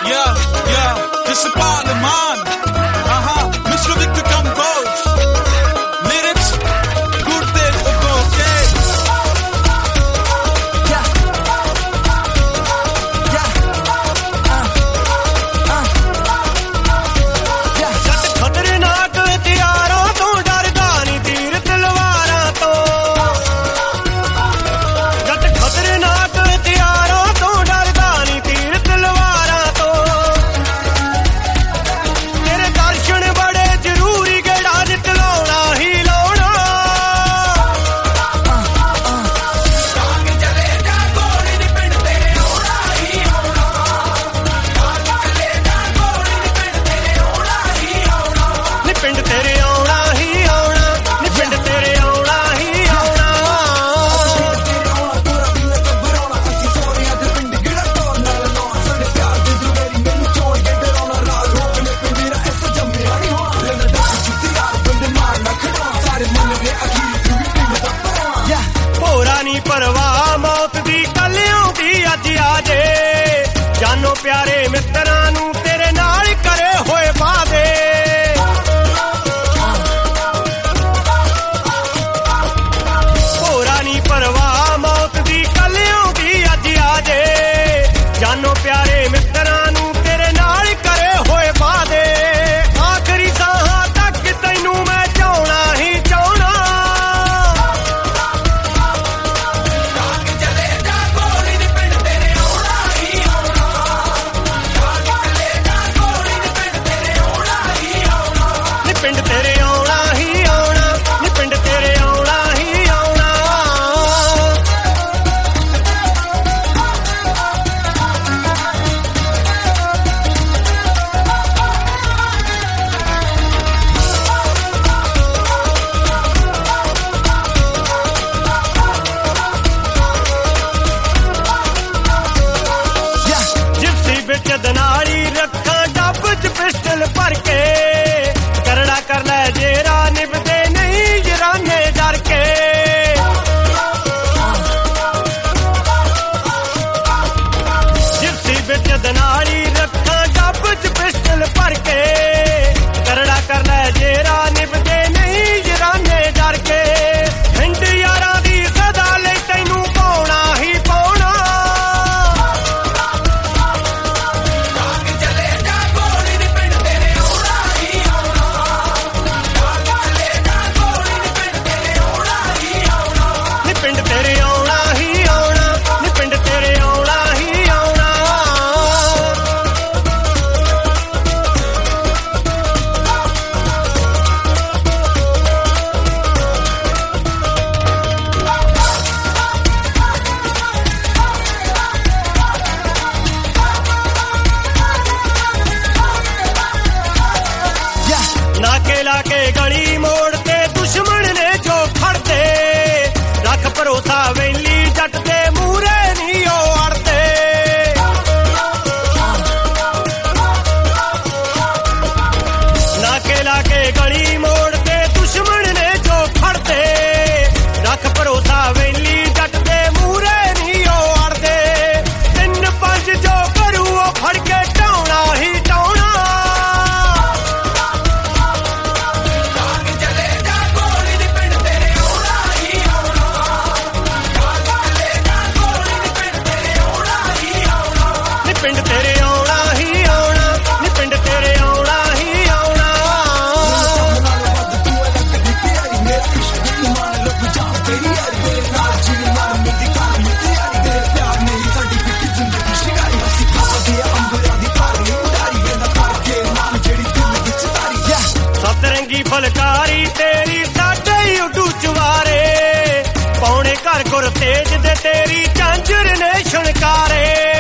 परवाह मौत दी कल आउंदी अज आजे जानो प्यारे मित्रां नूं तेरे नाल करे होए वादे होरा नी परवाह मौत दी कल आउंदी अज आजे जानो प्यारे मित्रां नूं तेरे नाल करे होए वादे आखरी साहां तक तैनूं मैं चाहना ही चाहना पिंड तेरे आउणा ही आउणा नी पिंड तेरे आउणा ही आउणा जिप्सी बिच दनाली रखा डब च पिस्टल भर के कर ले जेरा निभदे नहीं जराने डर के जिप्सी बिच दनाली रखा डब च पिस्टल भर के करड़ा कर ले जेरा निभदे नहीं जराने डर के हिंद यारां दी सदा ले तैनूं पाउणा ही पाउणा पिंड तेरे आउणा ही आउणा नी पिंड तेरे आउणा ही आउणा नाके लाके गली मोड़ ते दुश्मन ने जो खड़ते रख भरोसा वेली जट दे मूरे नहीं ओ अड़ते नाके लाके गली मोड़ ते दुश्मन ने जो खड़ते रख भरोसा वेली जट दे मूरे नहीं ओ अड़ते 3-5 जो करू ओ फड़ के टाउणा ही टाउणा पिंड तेरे आउणा ही आउणा नी पिंड तेरे आउणा ही आउणा सतरंगी फलकारी तेरी साडे ही उडू चवारे पौने घर गुर तेज दे तेरी झांझर ने छणकारे